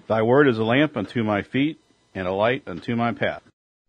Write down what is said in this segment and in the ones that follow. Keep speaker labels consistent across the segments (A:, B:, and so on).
A: Thy word is a lamp unto my feet and a light unto my path.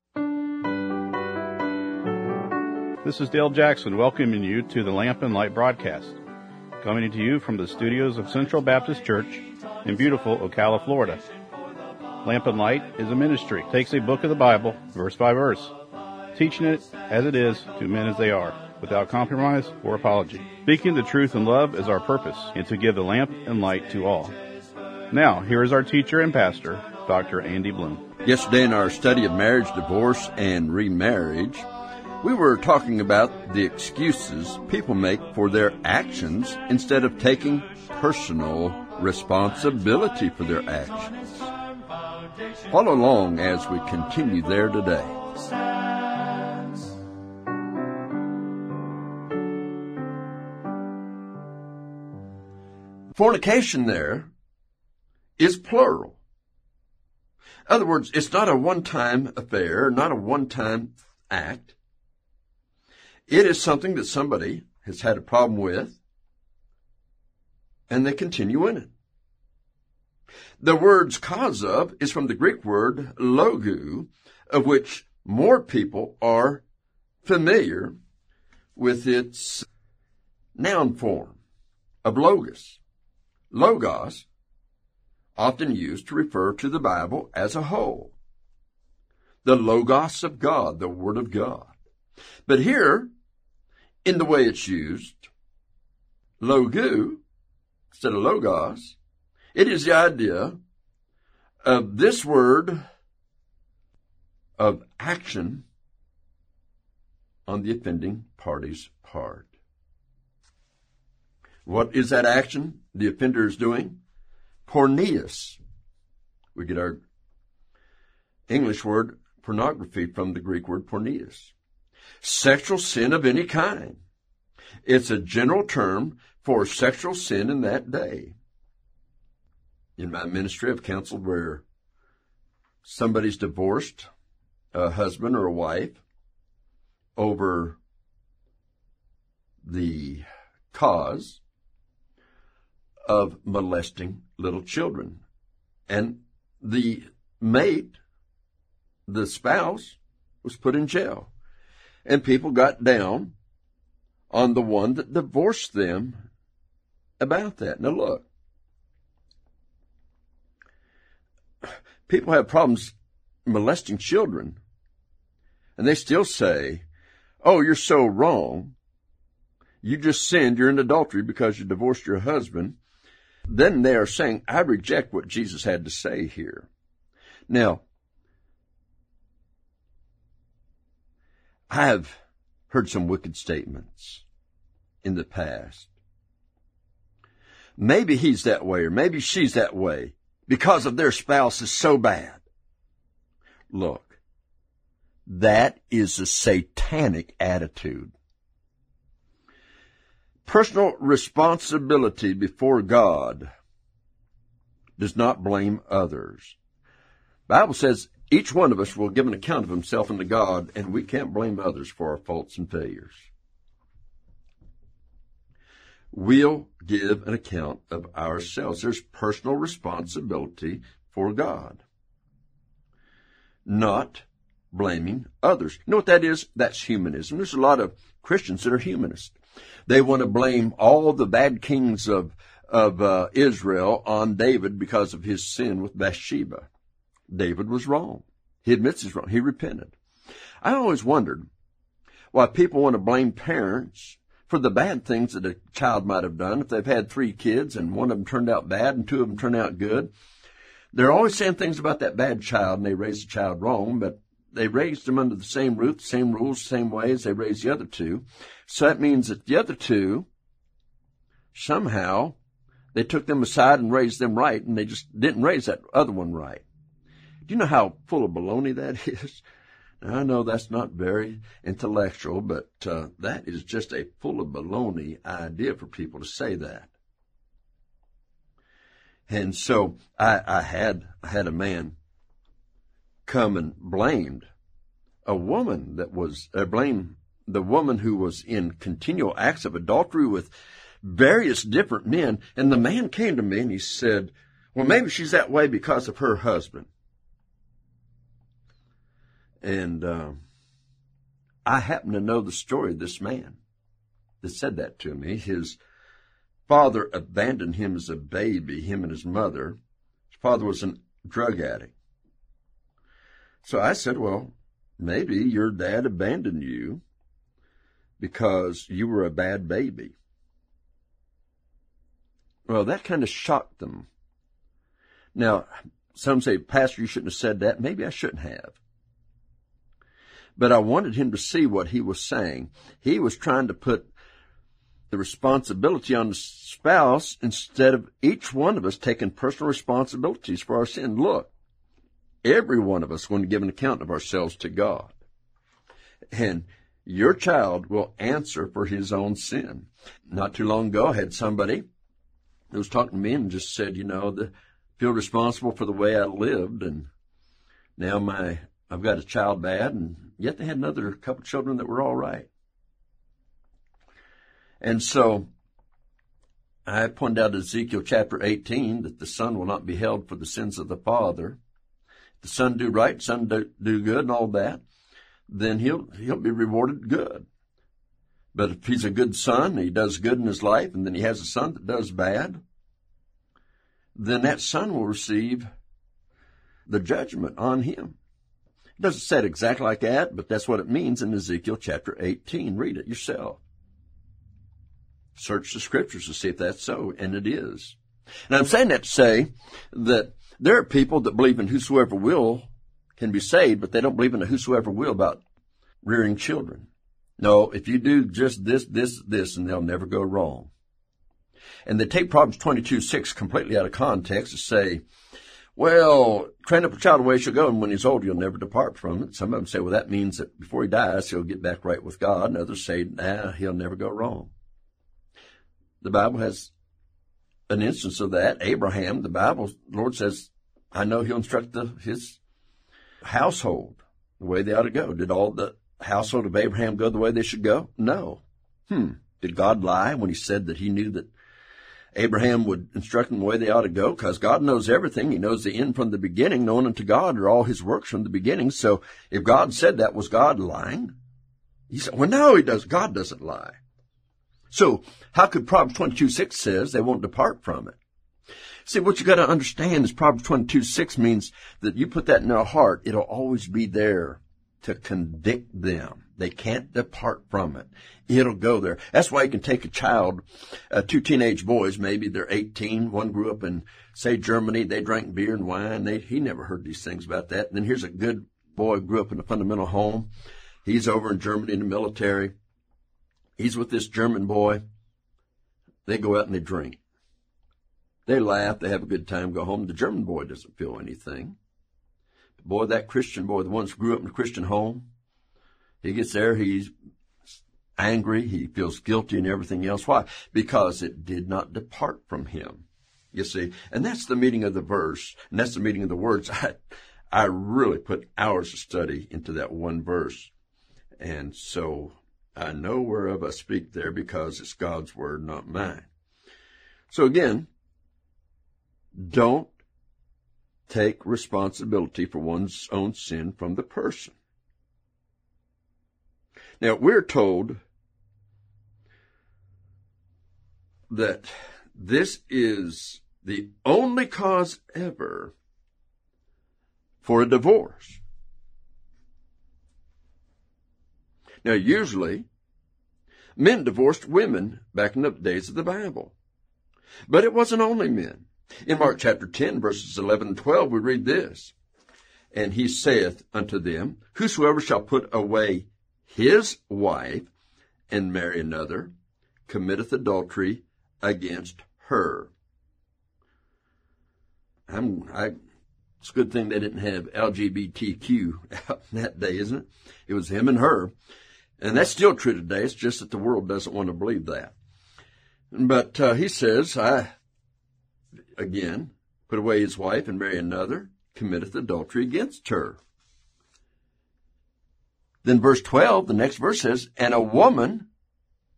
A: This is Dale Jackson welcoming you to the Lamp and Light broadcast, coming to you from the studios of Central Baptist Church in beautiful Ocala, Florida. Lamp and Light is a ministry. It takes a book of the Bible, verse by verse, teaching it as it is to men as they are, without compromise or apology. Speaking the truth in love is our purpose, and to give the lamp and light to all. Now, here is our teacher and pastor, Dr. Andy Bloom.
B: Yesterday in our study of marriage, divorce, and remarriage, we were talking about the excuses people make for their actions instead of taking personal responsibility for their actions. Follow along as we continue there today. Fornication there is plural. In other words, it's not a one-time affair, not a one-time act. It is something that somebody has had a problem with, and they continue in it. The word's cause of is from the Greek word logu, of which more people are familiar with its noun form of logos. Logos, often used to refer to the Bible as a whole. The logos of God, the Word of God. But here, in the way it's used, logu, instead of logos, it is the idea of this word of action on the offending party's part. What is that action the offender is doing? Porneus. We get our English word pornography from the Greek word porneus. Sexual sin of any kind. It's a general term for sexual sin in that day. In my ministry, I've counseled where somebody's divorced, a husband or a wife, over the cause of molesting little children. And the mate, the spouse, was put in jail. And people got down on the one that divorced them about that. Now look, people have problems molesting children, and they still say, oh, you're so wrong. You just sinned. You're in adultery because you divorced your husband. Then they are saying, I reject what Jesus had to say here. Now, I have heard some wicked statements in the past. Maybe he's that way, or maybe she's that way because of their spouse is so bad. Look, that is a satanic attitude. Personal responsibility before God does not blame others. The Bible says each one of us will give an account of himself unto God, and we can't blame others for our faults and failures. We'll give an account of ourselves. There's personal responsibility for God, not blaming others. You know what that is? That's humanism. There's a lot of Christians that are humanists. They want to blame all the bad kings of Israel on David because of his sin with Bathsheba. David was wrong. He admits he's wrong. He repented. I always wondered why people want to blame parents for the bad things that a child might have done. If they've had 3 kids and one of them turned out bad and 2 of them turned out good, they're always saying things about that bad child, and they raised the child wrong, but they raised them under the same roof, same rules, same ways they raised the other 2. So that means that the other 2, somehow, they took them aside and raised them right, and they just didn't raise that other one right. Do you know how full of baloney that is? Now, I know that's not very intellectual, but that is just a full of baloney idea for people to say that. And so I had a man come and blamed a woman that was, blamed the woman who was in continual acts of adultery with various different men. And the man came to me and he said, Well, maybe she's that way because of her husband. And I happen to know the story of this man that said that to me. His father abandoned him as a baby, him and his mother. His father was a drug addict. So I said, well, maybe your dad abandoned you because you were a bad baby. Well, that kind of shocked them. Now, some say, Pastor, you shouldn't have said that. Maybe I shouldn't have. But I wanted him to see what he was saying. He was trying to put the responsibility on the spouse instead of each one of us taking personal responsibilities for our sin. Look, every one of us is going to give an account of ourselves to God. And your child will answer for his own sin. Not too long ago, I had somebody who was talking to me and just said, I feel responsible for the way I lived, and now I've got a child bad, and yet they had another couple children that were all right. And so I pointed out Ezekiel chapter 18 that the son will not be held for the sins of the father. If the son do right, son do good and all that, then he'll be rewarded good. But if he's a good son, he does good in his life, and then he has a son that does bad, then that son will receive the judgment on him. It doesn't say it exactly like that, but that's what it means in Ezekiel chapter 18. Read it yourself. Search the scriptures to see if that's so, and it is. And I'm saying that to say that there are people that believe in whosoever will can be saved, but they don't believe in the whosoever will about rearing children. No, if you do just this, and they'll never go wrong. And they take Proverbs 22:6 completely out of context to say, well, train up a child the way he shall go, and when he's old, you'll never depart from it. Some of them say, well, that means that before he dies, he'll get back right with God. And others say, he'll never go wrong. The Bible has an instance of that. Abraham, the Lord says, I know he'll instruct his household the way they ought to go. Did all the household of Abraham go the way they should go? No. Did God lie when he said that he knew that Abraham would instruct them the way they ought to go? Because God knows everything. He knows the end from the beginning. Known unto God are all his works from the beginning. So if God said that, was God lying? He said, well, no, he does. God doesn't lie. So how could Proverbs 22:6 says they won't depart from it? See, what you got to understand is Proverbs 22:6 means that you put that in their heart, it'll always be there to convict them. They can't depart from it. It'll go there. That's why you can take a child, two teenage boys, maybe they're 18. One grew up in, say, Germany. They drank beer and wine. He never heard these things about that. And then here's a good boy who grew up in a fundamental home. He's over in Germany in the military. He's with this German boy. They go out and they drink. They laugh. They have a good time, go home. The German boy doesn't feel anything. Boy, that Christian boy, the ones who grew up in a Christian home, he gets there, he's angry, he feels guilty and everything else. Why? Because it did not depart from him. You see, and that's the meaning of the verse, and that's the meaning of the words. I really put hours of study into that one verse. And so I know whereof I speak there because it's God's word, not mine. So again, don't take responsibility for one's own sin from the person. Now, we're told that this is the only cause ever for a divorce. Now, usually, men divorced women back in the days of the Bible. But it wasn't only men. In Mark chapter 10, verses 11 and 12, we read this. And he saith unto them, whosoever shall put away his wife and marry another committeth adultery against her. It's a good thing they didn't have LGBTQ out in that day, isn't it? It was him and her. And that's still true today. It's just that the world doesn't want to believe that. But he says, again, put away his wife and marry another, committeth adultery against her. Then verse 12, the next verse says, and a woman,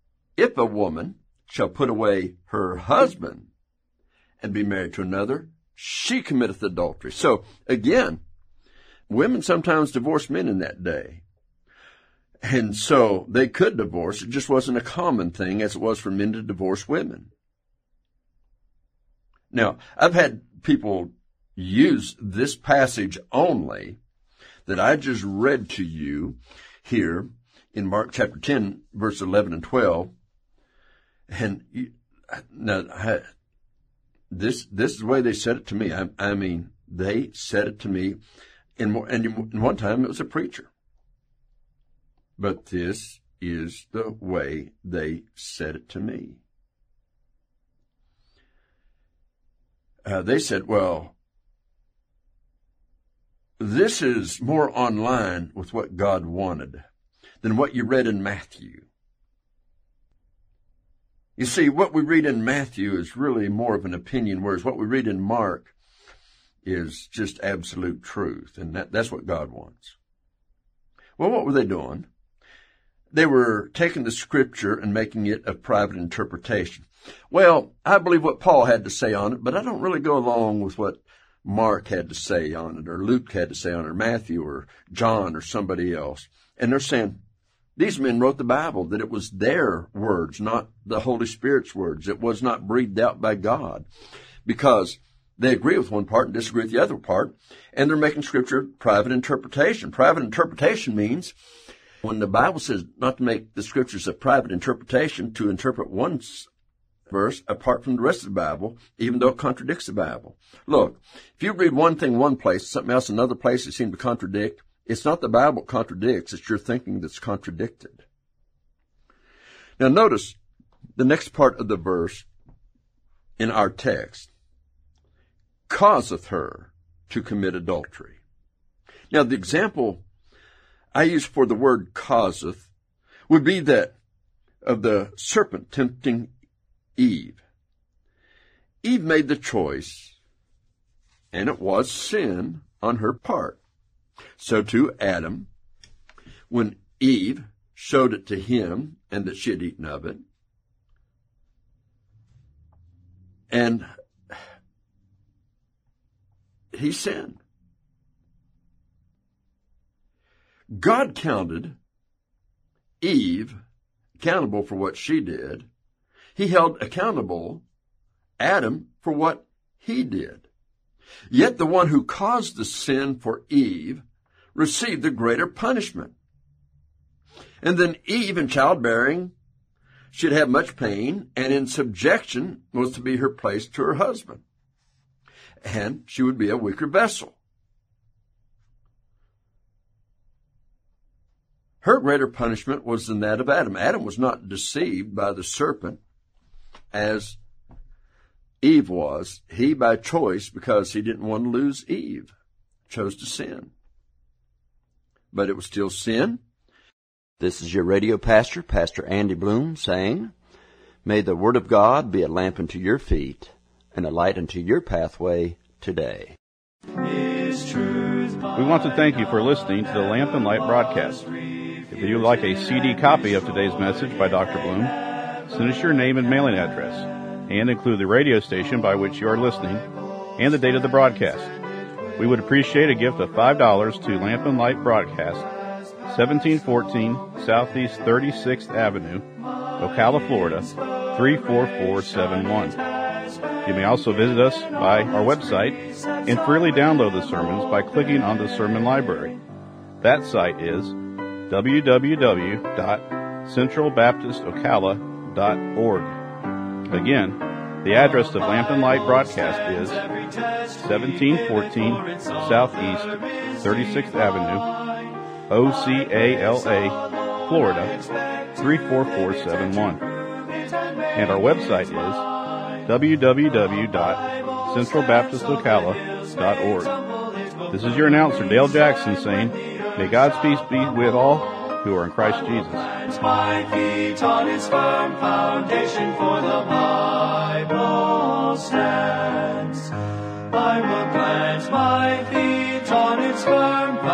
B: if a woman shall put away her husband and be married to another, she committeth adultery. So, again, women sometimes divorced men in that day. And so they could divorce. It just wasn't a common thing as it was for men to divorce women. Now, I've had people use this passage only that I just read to you here in Mark chapter 10, verse 11 and 12. And this is the way they said it to me. I mean, they said it to me and one time it was a preacher. But this is the way they said it to me. They said, well, this is more on line with what God wanted than what you read in Matthew. You see, what we read in Matthew is really more of an opinion, whereas what we read in Mark is just absolute truth, and that's what God wants. Well, what were they doing? They were taking the scripture and making it a private interpretation. Well, I believe what Paul had to say on it, but I don't really go along with what Mark had to say on it, or Luke had to say on it, or Matthew, or John, or somebody else. And they're saying, these men wrote the Bible, that it was their words, not the Holy Spirit's words. It was not breathed out by God, because they agree with one part and disagree with the other part, and they're making scripture private interpretation. Private interpretation means when the Bible says not to make the scriptures a private interpretation, to interpret one verse apart from the rest of the Bible, even though it contradicts the Bible. Look, if you read one thing one place, something else another place that seems to contradict, it's not the Bible that contradicts, it's your thinking that's contradicted. Now notice the next part of the verse in our text. Causeth her to commit adultery. Now the example I use for the word causeth would be that of the serpent tempting Eve. Eve made the choice, and it was sin on her part. So too Adam, when Eve showed it to him and that she had eaten of it, and he sinned. God counted Eve accountable for what she did. He held accountable Adam for what he did. Yet the one who caused the sin for Eve received the greater punishment. And then Eve, in childbearing, should have much pain, and in subjection was to be her place to her husband. And she would be a weaker vessel. Her greater punishment was than that of Adam. Adam was not deceived by the serpent as Eve was. He, by choice, because he didn't want to lose Eve, chose to sin. But it was still sin. This is your radio pastor, Pastor Andy Bloom, saying, may the Word of God be a lamp unto your feet and a light unto your pathway today.
A: We want to thank you for listening to the Lamp and Light broadcast. If you would like a CD copy of today's message by Dr. Bloom, send us your name and mailing address, and include the radio station by which you are listening and the date of the broadcast. We would appreciate a gift of $5 to Lamp and Light Broadcast, 1714 Southeast 36th Avenue, Ocala, Florida, 34471. You may also visit us by our website and freely download the sermons by clicking on the sermon library. That site is www.centralbaptistocala.org. Again, the address of Lamp and Light Broadcast is 1714 Southeast 36th Avenue, Ocala, Florida, 34471. And our website is www.centralbaptistocala.org. This is your announcer, Dale Jackson, saying, may God's peace be with all who are in Christ Jesus.
C: My feet on its firm foundation, for the Bible stands. I will plant my feet on its firm foundation.